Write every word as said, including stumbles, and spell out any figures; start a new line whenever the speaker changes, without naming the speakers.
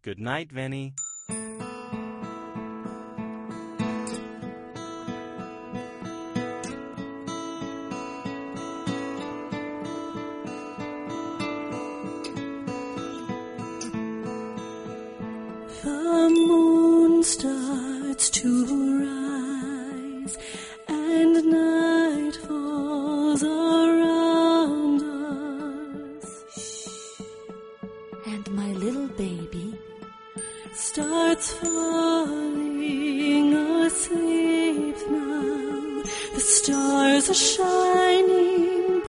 Good night, Vinny.
The moon starts to rise, and night falls around us.
And my little baby
starts falling asleep now. The stars are shining